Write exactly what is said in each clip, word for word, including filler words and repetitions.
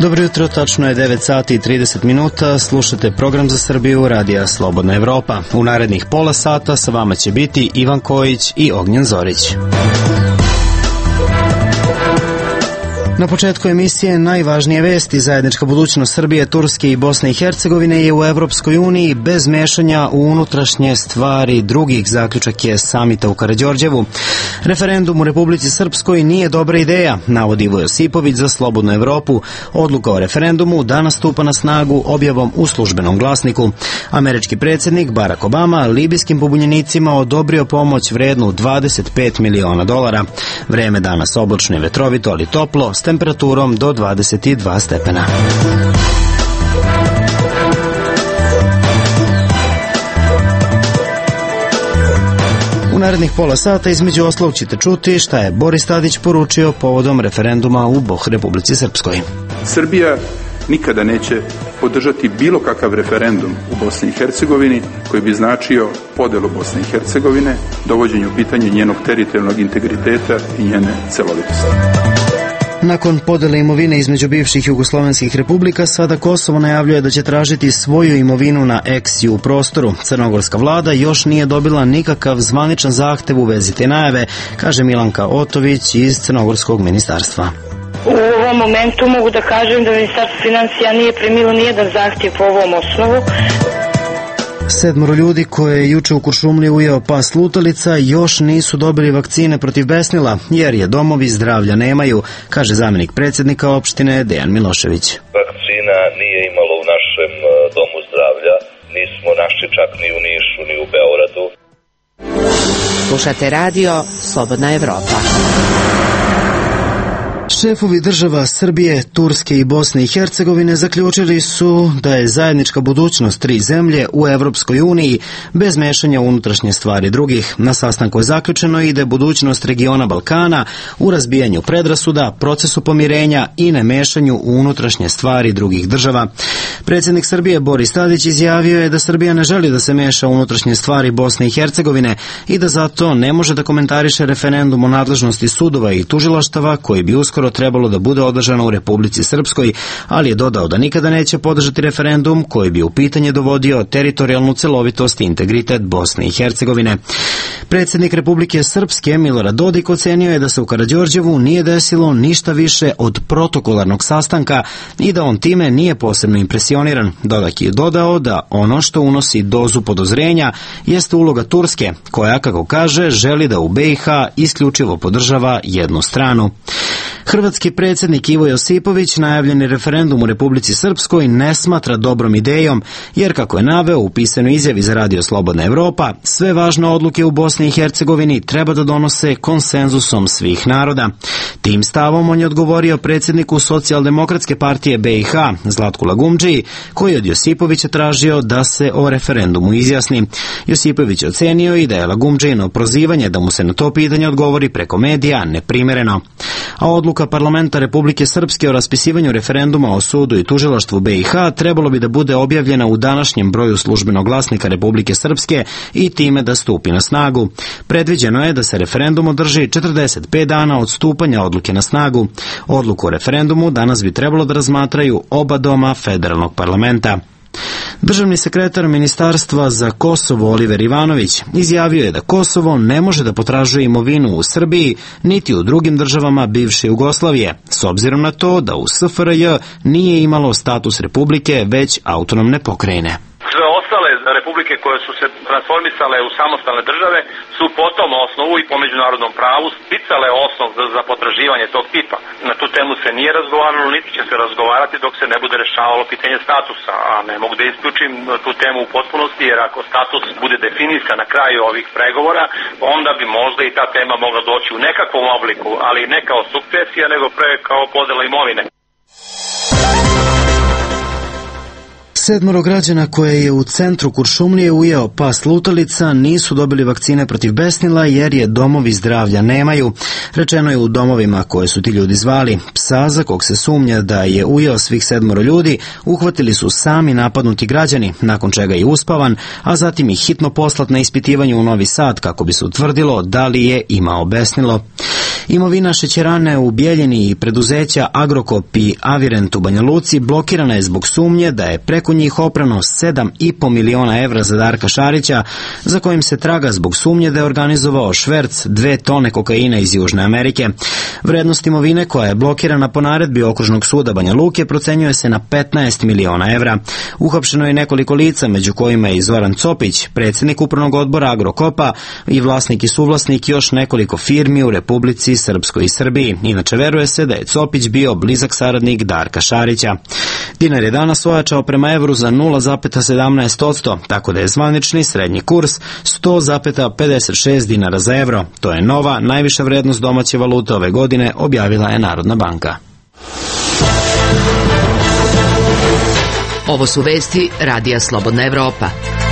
Dobro jutro, tačno je devet sati i trideset minuta, slušate program za Srbiju Radija Slobodna Evropa. U narednih pola sata sa vama će biti Ivan Kojić i Ognjen Zorić. Na početku emisije najvažnije vesti. Zajednička budućnost Srbije, Turske i Bosne i Hercegovine je u Evropskoj uniji bez mešanja u unutrašnje stvari drugih, zaključak je samita u Karađorđevu. Referendum u Republici Srpskoj nije dobra ideja, navodi Ivo Josipović za Slobodnu Evropu. Odluka o referendumu danas stupa na snagu objavom u službenom glasniku. Američki predsjednik Barack Obama libijskim pobunjenicima odobrio pomoć vrednu dvadeset pet miliona dolara. Vreme danas oblačno i vetrovito, ali toplo, s temperaturom do dvadeset dva stepena. U narednih pola sata između ostalog ćete čuti šta je Boris Tadić poručio povodom referenduma u Boh Republici Srpskoj. Srbija nikada neće podržati bilo kakav referendum u Bosni i Hercegovini koji bi značio podelu Bosne i Hercegovine, dovođenju u pitanje njenog teritorijalnog integriteta i njene celovitosti. Nakon podele imovine između bivših jugoslovenskih republika, sada Kosovo najavljuje da će tražiti svoju imovinu na ex-ju prostoru. Crnogorska vlada još nije dobila nikakav zvaničan zahtev u vezi te najave, kaže Milanka Otović iz Crnogorskog ministarstva. U ovom momentu mogu da kažem da Ministarstvo finansija nije primilo nijedan zahtjev po ovom osnovu. Sedmoro ljudi koje je juče u Kuršumliji ujeo pas lutalica još nisu dobili vakcine protiv besnila, jer je domovi zdravlja nemaju, kaže zamjenik predsjednika opštine Dejan Milošević. Vakcina nije imalo u našem domu zdravlja, nismo našli čak ni u Nišu, ni u Beogradu. Slušate radio Slobodna Evropa. Šefovi država Srbije, Turske i Bosne i Hercegovine zaključili su da je zajednička budućnost tri zemlje u Evropskoj uniji bez mešanja u unutrašnje stvari drugih. Na sastanku je zaključeno i da je budućnost regiona Balkana u razbijanju predrasuda, procesu pomirenja i ne mešanju u unutrašnje stvari drugih država. Predsjednik Srbije Boris Tadić izjavio je da Srbija ne želi da se meša u unutrašnje stvari Bosne i Hercegovine i da zato ne može da komentariše referendum o nadležnosti sudova i tužilaštava koji bi uskoro trebalo da bude održano u Republici Srpskoj, ali je dodao da nikada neće podržati referendum koji bi u pitanje dovodio teritorijalnu celovitost i integritet Bosne i Hercegovine. Predsjednik Republike Srpske Milorad Dodik ocenio je da se u Karađorđevu nije desilo ništa više od protokolarnog sastanka i da on time nije posebno impresioniran. Dodik je dodao da ono što unosi dozu podozrenja jeste uloga Turske, koja, kako kaže, želi da u B i H isključivo podržava jednu stranu. Hrvatski predsjednik Ivo Josipović najavljeni referendum u Republici Srpskoj ne smatra dobrom idejom, jer kako je naveo u pisanoj izjavi za Radio Slobodna Evropa, sve važne odluke u Bosni i Hercegovini treba da donose konsenzusom svih naroda. Tim stavom on je odgovorio predsjedniku Socijaldemokratske partije B i H, Zlatku Lagumdžiji, koji je od Josipovića tražio da se o referendumu izjasni. Josipović ocenio i da je Lagumdžijino prozivanje da mu se na to pitanje odgovori preko medija neprimereno. A odluka Parlamenta Republike Srpske o raspisivanju referenduma o sudu i tužilaštvu B i H trebalo bi da bude objavljena u današnjem broju službenog glasnika Republike Srpske i time da stupi na snagu. Predviđeno je da se referendum održi četrdeset pet dana od stupanja odluke na snagu. Odluku o referendumu danas bi trebalo da razmatraju oba doma federalnog parlamenta. Državni sekretar Ministarstva za Kosovo Oliver Ivanović izjavio je da Kosovo ne može da potražuje imovinu u Srbiji niti u drugim državama bivše Jugoslavije, s obzirom na to da u S F R J nije imalo status republike, već autonomne pokrajine. Sve ostale republike koje su se transformisale u samostalne države su po tom osnovu i po međunarodnom pravu sticale osnov za, za potraživanje tog tipa. Na tu temu se nije razgovaralo, niti će se razgovarati dok se ne bude rešavalo pitanje statusa, a ne mogu da isključim tu temu u potpunosti, jer ako status bude definisan na kraju ovih pregovora, onda bi možda i ta tema mogla doći u nekakvom obliku, ali ne kao sukcesija, nego pre kao podela imovine. Sedmoro građana koje je u centru Kuršumlije ujeo pas lutalica nisu dobili vakcine protiv besnila jer je domovi zdravlja nemaju. Rečeno je u domovima koje su ti ljudi zvali. Psa za kog se sumnja da je ujeo svih sedmoro ljudi uhvatili su sami napadnuti građani, nakon čega je uspavan, a zatim i hitno poslat na ispitivanje u Novi Sad kako bi se utvrdilo da li je imao besnilo. Imovina šećerane u Bjeljini i preduzeća Agrokop i Avirent u Banja Luci blokirana je zbog sumnje da je preko njih oprano sedam i po miliona evra za Darka Šarića, za kojim se traga zbog sumnje da je organizovao šverc dve tone kokaina iz Južne Amerike. Vrednost imovine koja je blokirana po naredbi Okružnog suda Banja Luke procenjuje se na petnaest miliona evra. Uhapšeno je nekoliko lica, među kojima je i Zoran Copić, predsjednik upravnog odbora Agrokopa i vlasnik i suvlasnik još nekoliko firmi u Republici Srpskoj i Srbiji. Inače, veruje se da je Copić bio blizak saradnik Darka Šarića. Dinar je danas ojačao prema evru za nula zarez sedamnaest posto, tako da je zvanični srednji kurs sto zarez pedeset šest dinara za evro. To je nova, najviša vrednost domaće valute ove godine, objavila je Narodna banka. Ovo su vesti Radija Slobodna Evropa.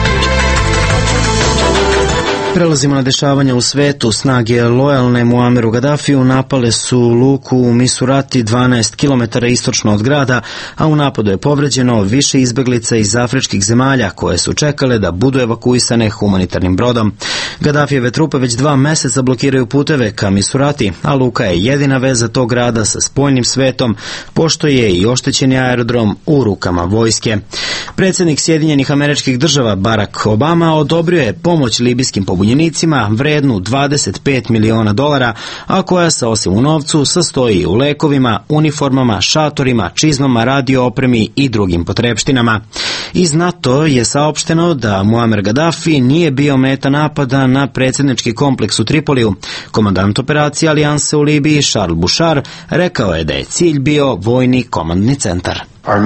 Prelazimo na dešavanja u svetu. Snage lojalne Muameru Gadafiju napale su luku u Misurati dvanaest kilometara istočno od grada, a u napadu je povređeno više izbeglica iz afričkih zemalja koje su čekale da budu evakuisane humanitarnim brodom. Gadafijeve trupe već dva meseca blokiraju puteve ka Misurati, a luka je jedina veza tog grada sa spoljnim svetom, pošto je i oštećeni aerodrom u rukama vojske. Predsjednik Sjedinjenih Američkih Država Barack Obama odobrio je pomoć libijskim pobunjenicima vrednu dvadeset pet miliona dolara, a koja se osim u novcu sastoji i u lekovima, uniformama, šatorima, čizmama, radio opremi i drugim potrepštinama. Iz NATO je saopšteno da Muamer Gaddafi nije bio meta napada na predsjednički kompleks u Tripoliju. Komandant operacije Alijanse u Libiji Charles Bouchard rekao je da je cilj bio vojni komandni centar.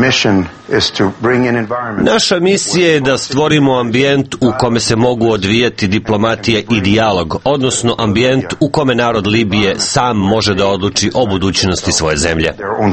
Naša misija je da stvorimo ambijent u kome se mogu odvijati diplomatija i dijalog, odnosno ambijent u kome narod Libije sam može da odluči o budućnosti svoje zemlje.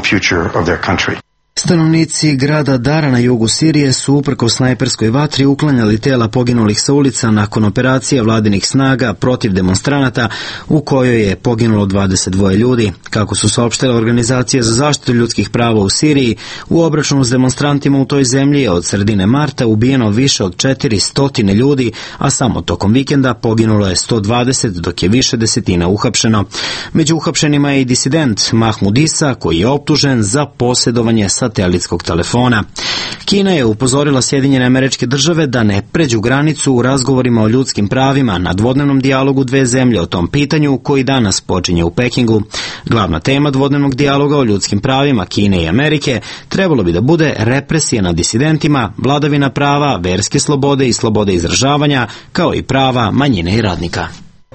Stanovnici grada Dara na jugu Sirije su uprkos snajperskoj vatri uklanjali tela poginulih sa ulica nakon operacije vladinih snaga protiv demonstranata u kojoj je poginulo dvadeset dva ljudi. Kako su saopštile organizacije za zaštitu ljudskih prava u Siriji, u obračunu s demonstrantima u toj zemlji je od sredine marta ubijeno više od četiristo ljudi, a samo tokom vikenda poginulo je sto dvadeset, dok je više desetina uhapšeno. Među uhapšenima je i disident Mahmud Isa, koji je optužen za posjedovanje satelitskog telefona. Kina je upozorila Sjedinjene Američke Države da ne pređu granicu u razgovorima o ljudskim pravima na dvodnevnom dijalogu dve zemlje o tom pitanju koji danas počinje u Pekingu. Glavna tema dvodnevnog dijaloga o ljudskim pravima Kine i Amerike trebalo bi da bude represija nad disidentima, vladavina prava, verske slobode i slobode izražavanja, kao i prava manjine i radnika.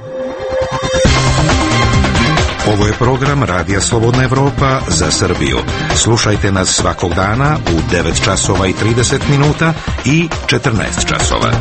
Ovo je program Radija Slobodna Evropa za Srbiju. Slušajte nas svakog dana u devet časova i trideset minuta i četrnaest časova.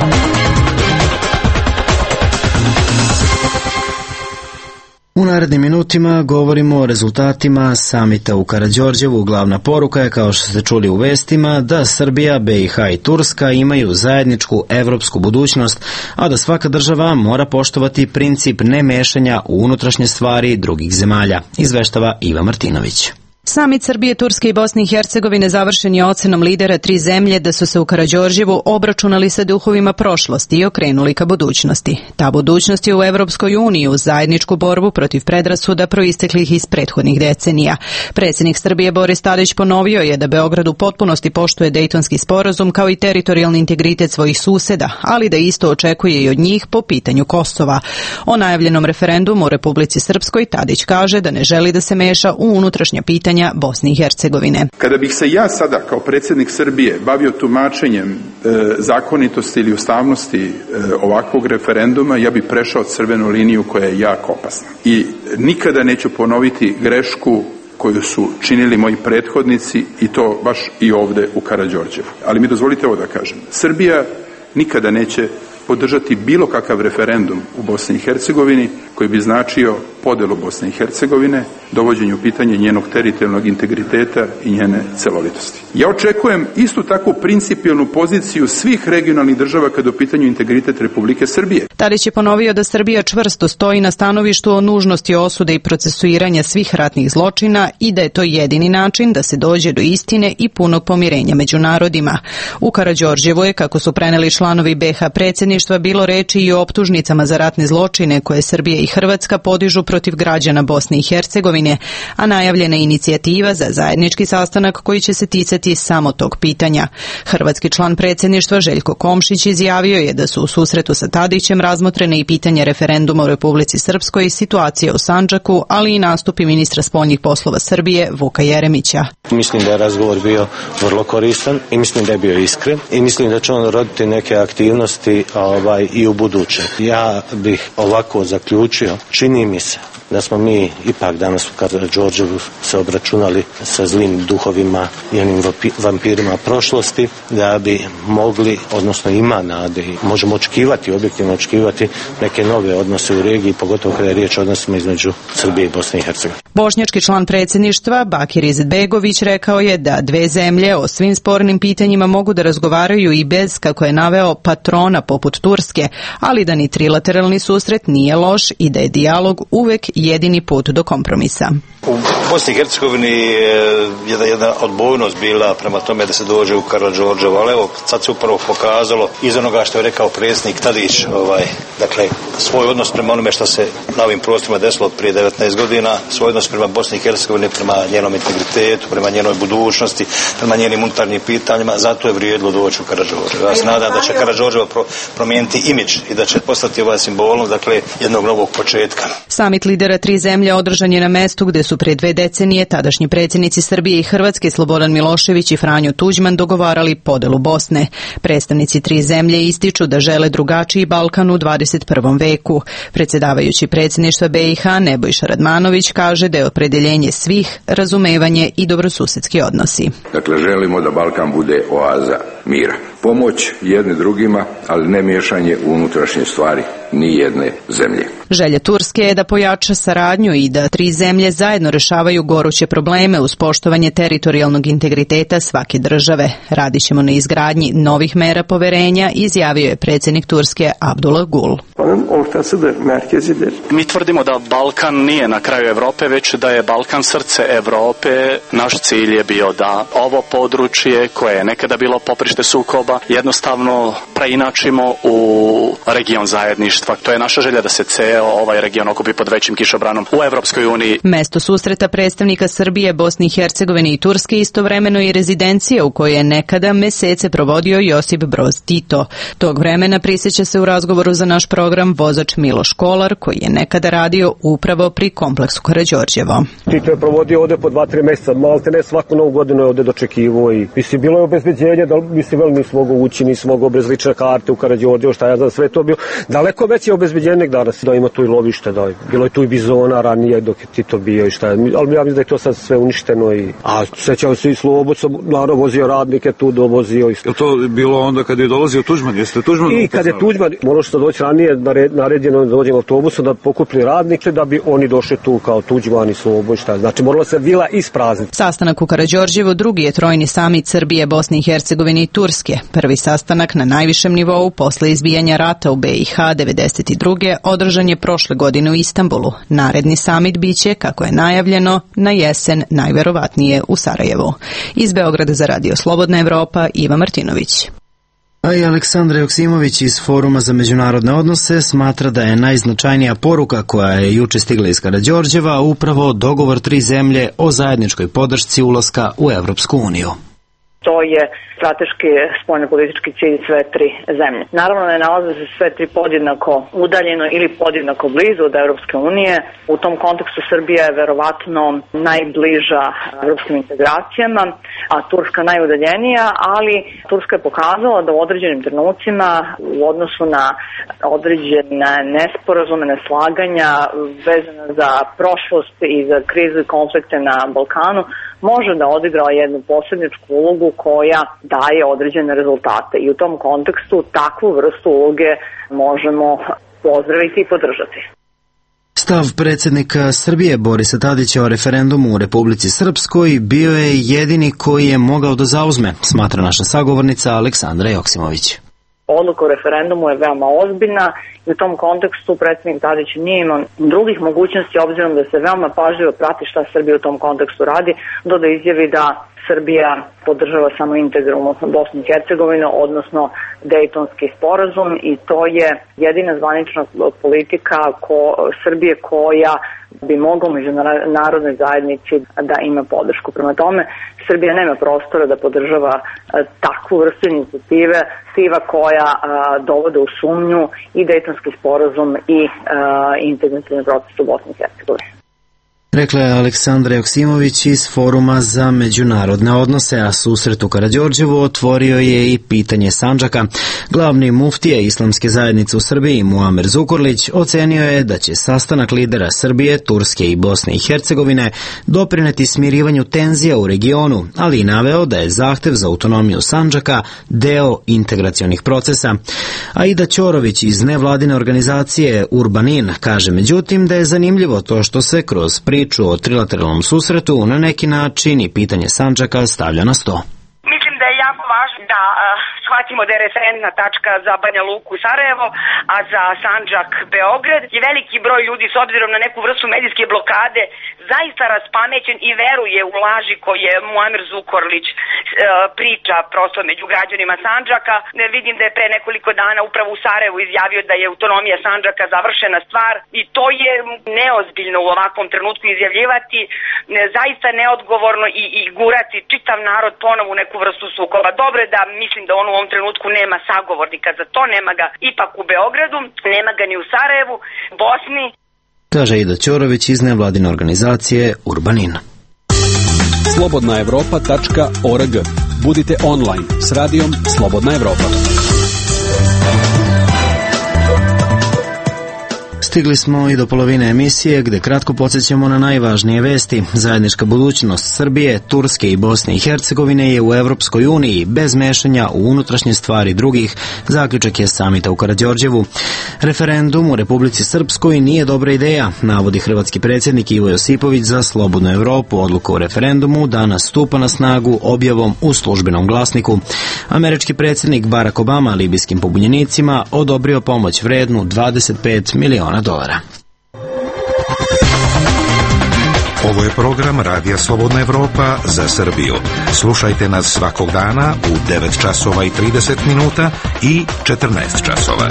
U narednim minutima govorimo o rezultatima samita u Karađorđevu. Glavna poruka je, kao što ste čuli u vestima, da Srbija, B i H i Turska imaju zajedničku evropsku budućnost, a da svaka država mora poštovati princip nemešanja u unutrašnje stvari drugih zemalja, izveštava Iva Martinović. Samit Srbije, Turske i Bosne i Hercegovine završen je ocenom lidera tri zemlje da su se u Karađorđevu obračunali sa duhovima prošlosti i okrenuli ka budućnosti. Ta budućnost je u Evropskoj uniji uz zajedničku borbu protiv predrasuda proisteklih iz prethodnih decenija. Predsjednik Srbije Boris Tadić ponovio je da Beograd u potpunosti poštuje Dejtonski sporazum kao i teritorijalni integritet svojih suseda, ali da isto očekuje i od njih po pitanju Kosova. O najavljenom referendumu u Republici Srpskoj Tadić kaže da ne želi da se meša u unutrašnja pitanja Bosne i Hercegovine. Kada bih se ja sada kao predsjednik Srbije bavio tumačenjem e, zakonitosti ili ustavnosti e, ovakvog referenduma, ja bih prešao crvenu liniju koja je jako opasna. I nikada neću ponoviti grešku koju su činili moji prethodnici i to baš i ovde u Karađorđevu. Ali mi dozvolite ovo da kažem. Srbija nikada neće podržati bilo kakav referendum u Bosni i Hercegovini koji bi značio podelu Bosne i Hercegovine, dovođenje u pitanje njenog teritorijalnog integriteta i njene celovitosti. Ja očekujem istu takvu principijelnu poziciju svih regionalnih država kada u pitanju integritet Republike Srbije. Tadić je ponovio da Srbija čvrsto stoji na stanovištu o nužnosti osude i procesuiranja svih ratnih zločina i da je to jedini način da se dođe do istine i punog pomirenja među narodima. U Karađorđevu je, kako su preneli članovi B H predsjedništva, bilo reči i o optužnicama za ratne zločine koje Srbija i Hrvatska podižu protiv protiv građana Bosne i Hercegovine, a najavljena inicijativa za zajednički sastanak koji će se ticati samo tog pitanja. Hrvatski član predsjedništva Željko Komšić izjavio je da su u susretu sa Tadićem razmotrene i pitanje referenduma u Republici Srpskoj, situacija u Sandžaku, ali i nastupi ministra spoljnih poslova Srbije Vuka Jeremića. Mislim da je razgovor bio vrlo koristan i mislim da je bio iskren i mislim da će on roditi neke aktivnosti ovaj, i u buduće. Ja bih ovako zaključio, čini mi se da smo mi ipak danas u Karađorđevu se obračunali sa zlim duhovima i onim vampirima prošlosti, da bi mogli, odnosno ima nade i možemo očekivati, objektivno očekivati neke nove odnose u regiji, pogotovo kada je riječ o odnosima između Srbije i Bosne i Hercegovine. Bošnjački član predsjedništva Bakir Izetbegović rekao je da dve zemlje o svim spornim pitanjima mogu da razgovaraju i bez, kako je naveo, patrona poput Turske, ali da ni trilateralni susret nije loš i da je dijalog uvek jedini put do kompromisa. U Bosni i Hercegovini je jedna, jedna odbojnost bila prema tome da se dođe u Karađorđevo, ali evo sad se upravo pokazalo iz onoga što je rekao predsjednik Tadić, ovaj, dakle svoj odnos prema onome što se na ovim prostorima desilo prije devetnaest godina, svoj odnos prema Bosni i Hercegovini, prema njenom integritetu, prema njenoj budućnosti, prema njenim unutarnjim pitanjima, zato je vrijedilo doći u Karađorđevo. Ja se nadam da će Karađorđevo pro, promijeniti imidž i da će postati ovaj simbolom, dakle, jednog novog početka. Samit lidera tri zemlje održan je na mestu gde su pre dve decenije tadašnji predsjednici Srbije i Hrvatske Slobodan Milošević i Franjo Tuđman dogovarali podelu Bosne. Predstavnici tri zemlje ističu da žele drugačiji Balkan u dvadeset prvom veku. Predsjedavajući predsjedništva B i H Nebojša Radmanović kaže da je opredeljenje svih razumevanje i dobrosusedski odnosi. Dakle, želimo da Balkan bude oaza mira. Pomoć jedne drugima, ali ne miješanje u unutrašnje stvari ni jedne zemlje. Želja Turske je da pojača saradnju i da tri zemlje zajedno rešavaju goruće probleme uz poštovanje teritorijalnog integriteta svake države. Radit ćemo na izgradnji novih mera poverenja, izjavio je predsjednik Turske Abdullah Gul. Mi tvrdimo da Balkan nije na kraju Evrope, već da je Balkan srce Evrope. Naš cilj je bio da ovo područje koje je nekada bilo poprište sukoba jednostavno preinačimo u region zajedništva. To je naša želja da se ceo ovaj region okupi pod većim kišobranom u Evropskoj uniji. Mesto susreta predstavnika Srbije, Bosne i Hercegovine i Turske istovremeno i rezidencija u kojoj je nekada mesece provodio Josip Broz Tito. Tog vremena prisjeća se u razgovoru za naš program vozač Miloš Kolar, koji je nekada radio upravo pri kompleksu Karađorđevo. Tito je provodio ovde po dva, tri mjeseca, malte ne svaku novu godinu je ovde dočekivao i mislim, bilo je obezbeđenje, da mislim, veli nisi mogao ući, nisi mogao bez lične karte u Karađorđevo, šta ja znam, sve to bio daleko veće obezbeđenje nek danas, da ima tu i lovište, da bilo je tu i bizona ranije dok je Tito bio i šta je, ali ja mislim da je to sad sve uništeno i, a sećao se i Slobod, sam naravno vozio radnike tu, dovozio. I... Je to bilo onda kad je dolazio Tuđman, jeste Tuđman? I kad je Tuđman, moralo što doći ranije, naredjeno da dođem autobusom da pokupili radnike, da bi oni došli tu kao Tuđman i Slobod, šta je, znači moralo se vila isprazniti. Sastanak u Karađorđevu drugi je trojni samit Srbije, Bosne i Hercegovine i Turske. Prvi sastanak na najvišem nivou posle izbijanja rata u B i H devedeset druge održan je prošle godine u Istanbulu. Naredni samit biće, kako je najavljeno, na jesen najverovatnije u Sarajevu. Iz Beograda za Radio Slobodna Evropa, Iva Martinović. A i Aleksandra Joksimović iz Foruma za međunarodne odnose smatra da je najznačajnija poruka koja je juče stigla iz Karađorđeva upravo dogovor tri zemlje o zajedničkoj podršci ulaska u Evropsku uniju. To je strateški spoljnopolitički cilj sve tri zemlje. Naravno, ne nalaze se sve tri podjednako udaljeno ili podjednako blizu od Europske unije. U tom kontekstu Srbija je verovatno najbliža evropskim integracijama, a Turska najudaljenija, ali Turska je pokazala da u određenim trenucima u odnosu na određene nesporazume, neslaganja vezane za prošlost i za krizu i konflikte na Balkanu može da odigra jednu posebničku ulogu koja daje određene rezultate i u tom kontekstu takvu vrstu uloge možemo pozdraviti i podržati. Stav predsjednika Srbije Borisa Tadića o referendumu u Republici Srpskoj bio je jedini koji je mogao da zauzme, smatra naša sagovornica Aleksandra Joksimović. Odluka o referendumu je veoma ozbiljna i u tom kontekstu predsjednik Tadić nije imao drugih mogućnosti, obzirom da se veoma pažljivo prati šta Srbija u tom kontekstu radi, do da izjavi da Srbija podržava samo integralnu Bosnu i Hercegovinu, odnosno Dejtonski sporazum, i to je jedina zvanična politika ko, Srbije koja bi mogla međunarodnoj zajednici da ima podršku. Prema tome, Srbija nema prostora da podržava takvu vrstu inicijative, inicijativa koja a, dovode u sumnju i Dejtonski sporazum i integracioni proces u Bosni i Hercegovini. Rekla je Aleksandra Joksimović iz Foruma za međunarodne odnose, a susret u Karađorđevu otvorio je i pitanje Sandžaka. Glavni muftija Islamske zajednice u Srbiji, Muamer Zukorlić, ocenio je da će sastanak lidera Srbije, Turske i Bosne i Hercegovine doprineti smirivanju tenzija u regionu, ali i naveo da je zahtev za autonomiju Sandžaka deo integracionih procesa. Aida Ćorović iz nevladine organizacije Urbanin kaže međutim da je zanimljivo to što se kroz priču o trilateralnom susretu na neki način i pitanje Sandžaka stavlja na sto. Mislim da je jako važno da uh, shvatimo da je referentna tačka za Banja Luku i Sarajevo, a za Sandžak Beograd je veliki broj ljudi s obzirom na neku vrstu medijske blokade zaista raspamećen i veruje u laži koje Muamer Zukorlić uh, priča prosto među građanima Sandžaka. Ne vidim da je pre nekoliko dana upravo u Sarajevu izjavio da je autonomija Sandžaka završena stvar i to je neozbiljno u ovakvom trenutku izjavljivati, ne, zaista neodgovorno i, i gurati čitav narod ponovo u neku vrstu sukoba. Dobro je da mislim da on u ovom trenutku nema sagovornika za to, nema ga ipak u Beogradu, nema ga ni u Sarajevu, Bosni. Kaže Aida Ćorović iz nevladine organizacije Urbanin. slobodna evropa tačka org. Budite online s radijom Slobodna Evropa. Stigli smo i do polovine emisije gde kratko podsjećamo na najvažnije vesti. Zajednička budućnost Srbije, Turske i Bosne i Hercegovine je u Evropskoj uniji bez mešanja u unutrašnje stvari drugih, zaključak je samita u Karađorđevu. Referendum u Republici Srpskoj nije dobra ideja, navodi hrvatski predsjednik Ivo Josipović za Slobodnu Evropu. Odluka o referendumu danas stupa na snagu objavom u službenom glasniku. Američki predsjednik Barack Obama libijskim pobunjenicima odobrio pomoć vrednu dvadeset pet miliona dolara. Ovo je program Radija Slobodna Evropa za Srbiju. Slušajte nas svakog dana u devet časova i trideset minuta i četrnaest časova.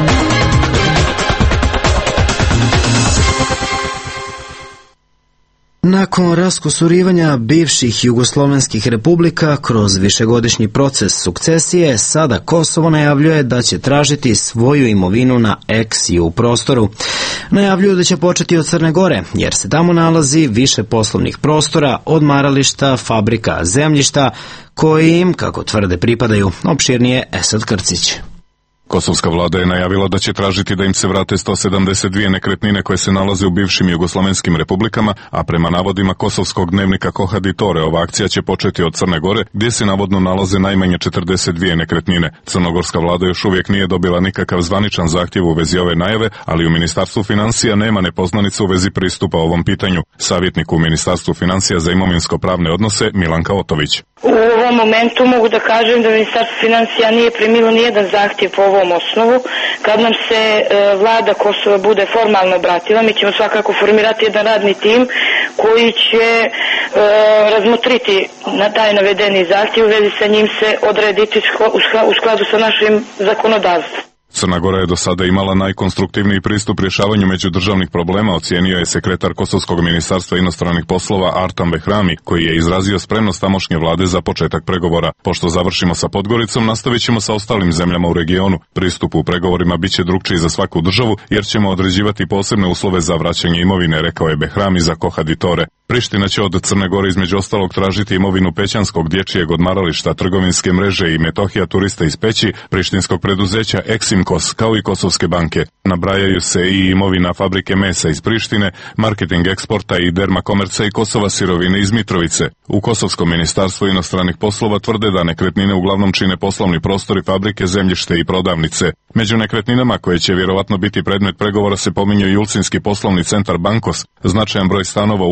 Nakon raskusurivanja bivših jugoslovenskih republika kroz višegodišnji proces sukcesije, sada Kosovo najavljuje da će tražiti svoju imovinu na ex-ju prostoru. Najavljuju da će početi od Crne Gore, jer se tamo nalazi više poslovnih prostora, odmarališta, fabrika, zemljišta, koji im, kako tvrde, pripadaju. Opširnije Esad Krcić. Kosovska vlada je najavila da će tražiti da im se vrate sto sedamdeset dvije nekretnine koje se nalaze u bivšim jugoslovenskim republikama, a prema navodima kosovskog dnevnika Kohaditore ova akcija će početi od Crne Gore, gdje se navodno nalaze najmanje četrdeset dvije nekretnine. Crnogorska vlada još uvijek nije dobila nikakav zvaničan zahtjev u vezi ove najave, ali u Ministarstvu financija nema nepoznanica u vezi pristupa ovom pitanju. Savjetnik u Ministarstvu financija za imovinsko-pravne odnose Milanka Otović. U ovom momentu mogu da kažem da Ministarstvo financija nije primilo nijedan zahtjev po ovom osnovu. Kad nam se e, vlada Kosova bude formalno obratila, mi ćemo svakako formirati jedan radni tim koji će e, razmotriti na taj navedeni zahtjev, u vezi sa njim se odrediti u skladu sa našim zakonodavstvom. Crna Gora je do sada imala najkonstruktivniji pristup rješavanju međudržavnih problema, ocijenio je sekretar Kosovskog ministarstva inostranih poslova Artan Behrami, koji je izrazio spremnost tamošnje vlade za početak pregovora. Pošto završimo sa Podgoricom, nastavit ćemo sa ostalim zemljama u regionu. Pristup u pregovorima bit će drukčiji za svaku državu, jer ćemo određivati posebne uslove za vraćanje imovine, rekao je Behrami za Kohaditore. Priština će od Crne Gore između ostalog tražiti imovinu Pećanskog dječjeg odmarališta, trgovinske mreže i Metohija turista iz Peći, prištinskog preduzeća Eksimkos, kao i Kosovske banke. Nabrajaju se i imovina fabrike mesa iz Prištine, marketing eksporta i Dermakomerca i Kosova sirovine iz Mitrovice. U Kosovskom ministarstvu inostranih poslova tvrde da nekretnine uglavnom čine poslovni prostori, fabrike, zemljište i prodavnice. Među nekretninama koje će vjerovatno biti predmet pregovora se pominju i Ulcinski poslovni centar Bankos, značajan broj stanova u Ulcinju i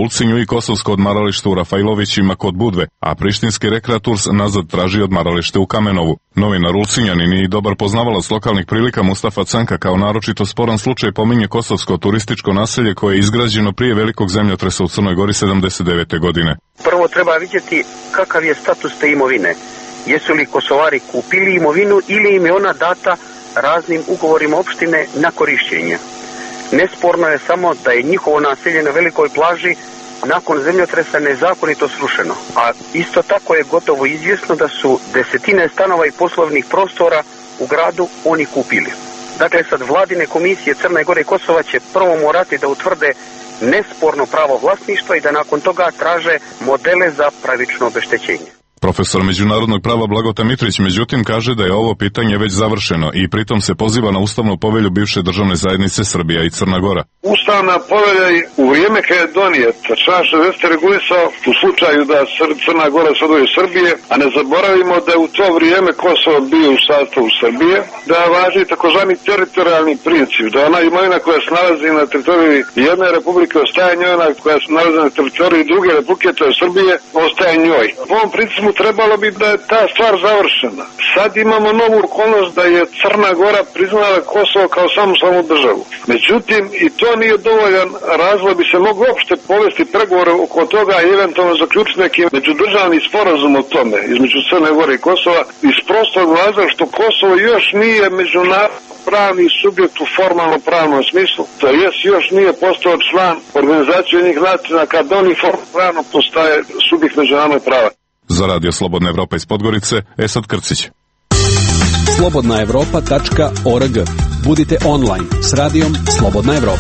tražili kosovsko odmaralište u Rafailovićima kod Budve, a prištinski rekreaturs nazad traži odmaralište u Kamenovu. Novinar Ulcinjanin i dobar poznavalac lokalnih prilika Mustafa Canka kao naročito sporan slučaj pominje kosovsko turističko naselje koje je izgrađeno prije velikog zemljotresa u Crnoj Gori sedamdeset devete. godine. Prvo treba vidjeti kakav je status te imovine. Jesu li Kosovari kupili imovinu ili im je ona data raznim ugovorima opštine na korišćenje. Nesporno je samo da je njihovo naselje na velikoj plaži nakon zemljotresa nezakonito srušeno, a isto tako je gotovo izvjesno da su desetine stanova i poslovnih prostora u gradu oni kupili. Dakle, sad vladine komisije Crne Gore i Kosova će prvo morati da utvrde nesporno pravo vlasništva i da nakon toga traže modele za pravično obeštećenje. Profesor međunarodnog prava Blagota Mitrić međutim kaže da je ovo pitanje već završeno i pritom se poziva na ustavnu povelju bivše državne zajednice Srbija i Crna Gora. Ustavna povelja u vrijeme kad je donijeta, član šezdeset regulisao u slučaju da Crna Gora se odvoji Srbije, a ne zaboravimo da je u to vrijeme Kosovo bio u sastavu Srbije, da važi takozvani teritorijalni princip, da ona imovina koja se nalazi na teritoriji jedne republike ostaje njoj, ona koja se nalazi na teritoriji druge republike, to je Srbije, ostaje njoj. Po ovom principu trebalo bi da je ta stvar završena. Sad imamo novu okolnost da je Crna Gora priznala Kosovo kao samostalnu državu. Međutim, i to nije dovoljan razlog, bi se moglo uopšte povesti pregovore oko toga i eventualno zaključiti neki međudržavni sporazum o tome između Crne Gore i Kosova iz prostog razloga što Kosovo još nije međunarodno pravni subjekt u formalno pravnom smislu, to jest još nije postao član organizacije Ujedinjenih nacija kad oni formalno pravno postaje subjekt međunarodnog prava. Za Radio Slobodna Evropa iz Podgorice, Esad Krcić. slobodna evropa tačka org. Budite online s radijom Slobodna Evropa.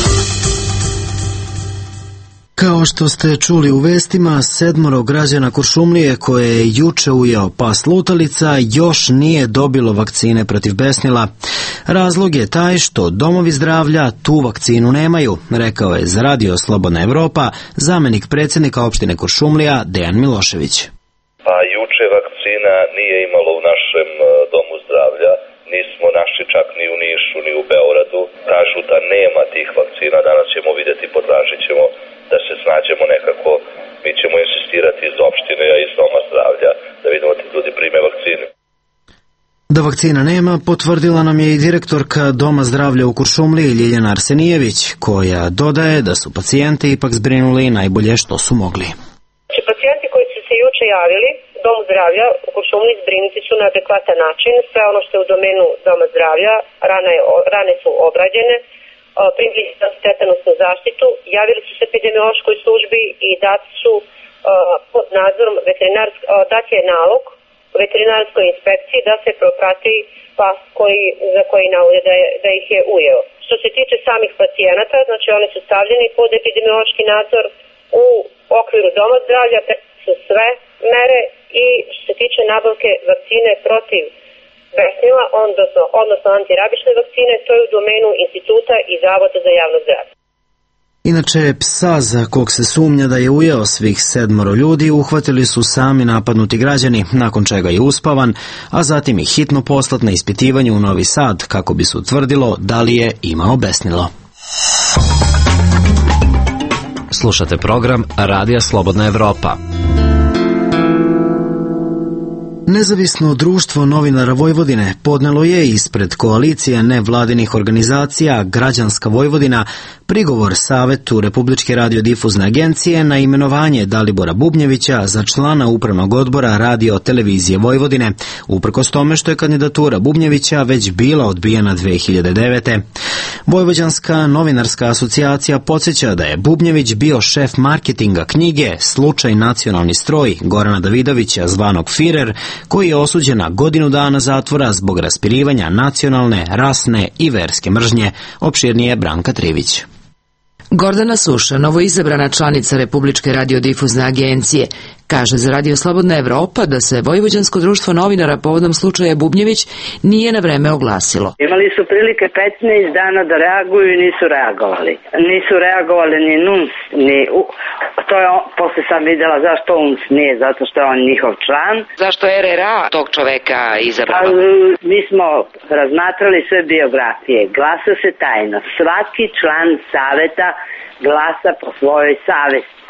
Kao što ste čuli u vestima, sedmoro građana Kuršumlije koje je juče ujeo pas lutalica još nije dobilo vakcine protiv besnila. Razlog je taj što domovi zdravlja tu vakcinu nemaju, rekao je za Radio Slobodna Evropa zamjenik predsjednika opštine Kuršumlija Dejan Milošević. Pa juče vakcina nije imalo u našem domu zdravlja, nismo našli čak ni u Nišu ni u Beogradu. Kažu da nema tih vakcina, danas ćemo vidjeti, potražit ćemo da se snađemo nekako. Mi ćemo insistirati iz opštine, a iz doma zdravlja da vidimo da ljudi prime vakcine. Da vakcina nema, potvrdila nam je i direktorka Doma zdravlja u Kuršumliji Ljiljana Arsenijević, koja dodaje da su pacijenti ipak zbrinuli najbolje što su mogli. Znači, pacijenti koji su se juče javili Domu zdravlja u Kuršumliji zbrinuti su na adekvatan način. Sve ono što je u domenu Doma zdravlja, rane, rane su obrađene, primili su tetanusnu zaštitu, javili su se epidemiološkoj službi i dati su pod nadzorom veterinarsk, dat je nalog veterinarskoj inspekciji da se proprati pas koji, za koji navode da, da ih je ujeo. Što se tiče samih pacijenata, znači oni su stavljeni pod epidemiološki nadzor u okviru Doma zdravlja, su sve mere i što se tiče nabavke vakcine protiv besnila, odnosno, odnosno antirabične vakcine, to je u domenu instituta i Zavoda za javno zdravlje. Inače, psa za kog se sumnja da je ujeo svih sedmoro ljudi uhvatili su sami napadnuti građani, nakon čega je uspavan, a zatim i hitno poslat na ispitivanje u Novi Sad kako bi se utvrdilo da li je imao besnilo. Slušate program Radija Slobodna Evropa. Nezavisno društvo novinara Vojvodine podnelo je ispred koalicije nevladinih organizacija Građanska Vojvodina prigovor Savetu Republičke radiodifuzne agencije na imenovanje Dalibora Bubnjevića za člana upravnog odbora Radio televizije Vojvodine, uprkos tome što je kandidatura Bubnjevića već bila odbijena dve hiljade devete. Vojvođanska novinarska asocijacija podsjeća da je Bubnjević bio šef marketinga knjige Slučaj nacionalni stroj Gorana Davidovića zvanog Firer, koji je osuđen na godinu dana zatvora zbog raspirivanja nacionalne, rasne i verske mržnje, opširnije Branka Trivić. Gordana Suša, novoizabrana članica Republičke radiodifuzne agencije, kaže za Radio Slobodna Evropa da se Vojvođansko društvo novinara povodom slučaja Bubnjević nije na vreme oglasilo. Imali su prilike petnaest dana da reaguju i nisu reagovali. Nisu reagovali ni N U N S, ni U... To je, posle sam vidjela zašto U N S nije, zato što je on njihov član. Zašto R R A tog čoveka izabrala? Mi smo razmatrali sve biografije. Glasa se tajno. Svaki član saveta glasa po svojoj savesti.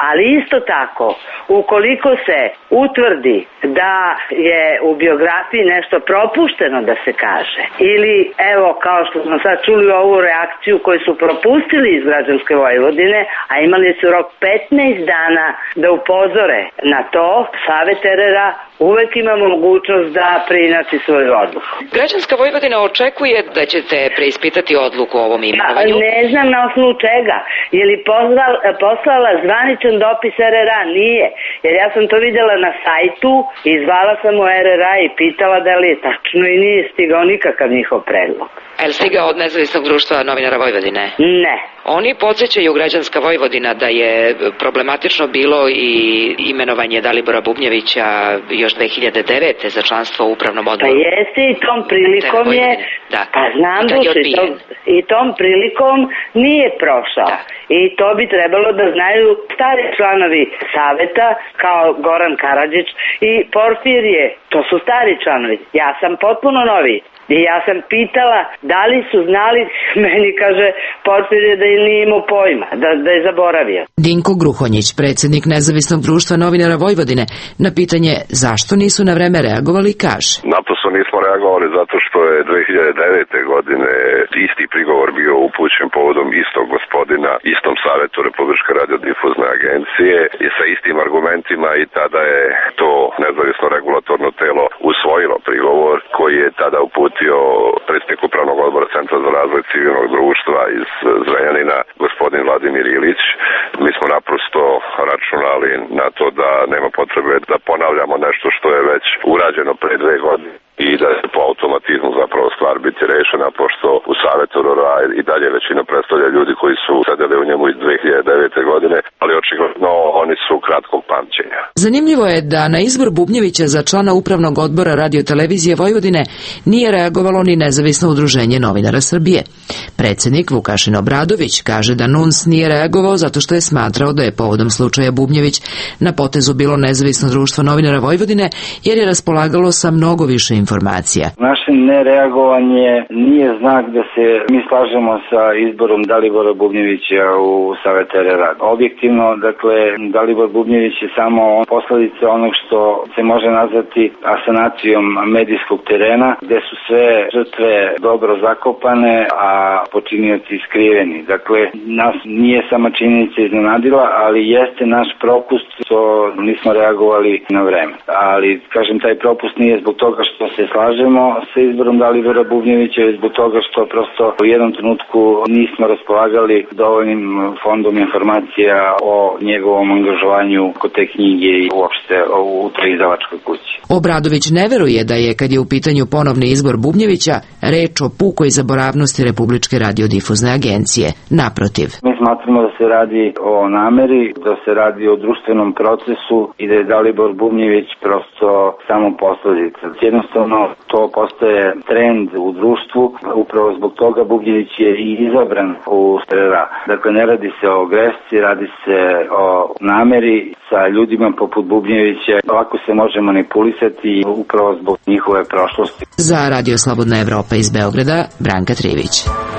Ali isto tako, ukoliko se utvrdi da je u biografiji nešto propušteno da se kaže, ili evo kao što smo sad čuli ovu reakciju koju su propustili iz Građanske Vojvodine, a imali su rok petnaest dana da upozore na to, Savet R R A uvek ima mogućnost da preinači svoju odluku. Građanska Vojvodina očekuje da ćete preispitati odluku o ovom imenovanju? Ne znam na osnovu čega. Je li poslala, poslala zvaničan dopis R R A? Nije. Jer ja sam to videla na sajtu i zvala sam u R R A i pitala da li je tačno i nije stigao nikakav njihov predlog. Je li stigao od Nezavisnog društva novinara Vojvodine? Ne. Oni podsjećaju Građanska Vojvodina da je problematično bilo i imenovanje Dalibora Bubnjevića još dve hiljade devete za članstvo u upravnom odboru. Pa jeste i tom prilikom je, da. Pa znam da se tom, i tom prilikom nije prošao. Da. I to bi trebalo da znaju stari članovi saveta kao Goran Karadžić i Porfirije. To su stari članovi. Ja sam potpuno novi. I ja sam pitala da li su znali, meni kaže Porfirije da je nije imao pojma, da, da je zaboravio. Dinko Gruhonjić, predsjednik Nezavisnog društva novinara Vojvodine, na pitanje zašto nisu na vreme reagovali, kaže. Naprosto nismo reagovali zato što je dve hiljade devete. godine isti prigovor bio upućen povodom istog gospodina, istom Savetu Republičke radiodifuzne agencije i sa istim argumentima i tada je to nezavisno regulatorno telo usvojilo prigovor koji je tada uputio predsjednik upravnog odbora Centra za razvoj civilnog društva iz Zrenjanina, gospodin Vladimir Ilić. Mi smo naprosto računali na to da nema potrebe da ponavljamo nešto što je već urađeno pre dve godine i da je po automatizmu zapravo stvar biti rešena, pošto u Savetu R R A i dalje većina predstavlja ljudi koji su sedeli u njemu iz dve hiljade devete. godine, ali očigledno oni su kratkog pamćenja. Zanimljivo je da na izbor Bubnjevića za člana upravnog odbora radiotelevizije Vojvodine nije reagovalo ni Nezavisno udruženje novinara Srbije. Predsjednik Vukašin Obradović kaže da N U N S nije reagovao zato što je smatrao da je povodom slučaja Bubnjević na potezu bilo Nezavisno društvo novinara Vojvodine jer je raspolagalo sa mnogo više informacija. Naše nereagovanje nije znak da se mi slažemo sa izborom Dalibora Bubnjevića u Savet R R A. Objektivno, dakle, Dalibor Bubnjević je samo posledica onog što se može nazvati asanacijom medijskog terena, gde su sve žrtve dobro zakopane, a počinioci skriveni. Dakle, nas nije sama činjenica iznenadila, ali jeste naš propust što nismo reagovali na vreme. Ali, kažem, taj propust nije zbog toga što se slažemo sa izborom Dalibora Bubnjevića, već zbog toga što prosto u jednom trenutku nismo raspolagali dovoljnim fondom informacija o njegovom angažovanju kod te knjige i uopšte u toj izdavačkoj kući. Obradović ne veruje da je, kad je u pitanju ponovni izbor Bubnjevića, reč o pukoj zaboravnosti Republičke radiodifuzne agencije. Naprotiv. Mi smatramo da se radi o nameri, da se radi o društvenom procesu i da je Dalibor Bubnjević prosto samo posledica. Jednostavno to postaje trend u društvu, upravo zbog toga Bubnjević je i izabran u R R A. Dakle, ne radi se o grešci, radi se o nameri sa ljudima poput Bubnjevića. Ovako se može manipulisati upravo zbog njihove prošlosti. Za Radio Slobodna Evropa iz Beograda, Branka Trivić.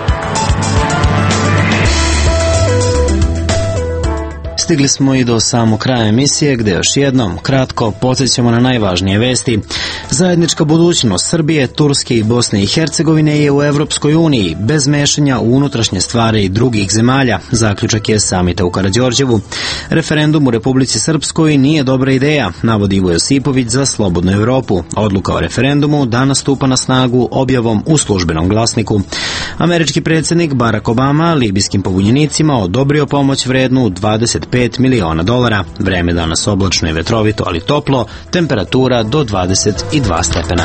Stigli smo i do samog kraja emisije gde još jednom kratko podsjećamo na najvažnije vesti. Zajednička budućnost Srbije, Turske i Bosne i Hercegovine je u Evropskoj uniji bez mešanja u unutrašnje stvari drugih zemalja, zaključak je samita u Karađorđevu. Referendum u Republici Srpskoj nije dobra ideja, navodi Ivo Josipović za Slobodnu Evropu. Odluka o referendumu danas stupa na snagu objavom u službenom glasniku. Američki predsjednik Barack Obama libijskim pobunjenicima odobrio pomoć vrednu dvadeset pet miliona dolara. Vreme danas oblačno i vetrovito, ali toplo, temperatura do dvadeset dva stepena.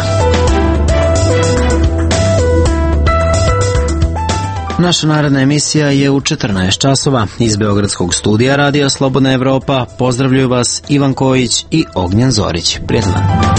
Naša naredna emisija je u četrnaest časova. Iz Beogradskog studija Radija Slobodna Evropa pozdravljaju vas Ivan Kojić i Ognjen Zorić. Prijatno.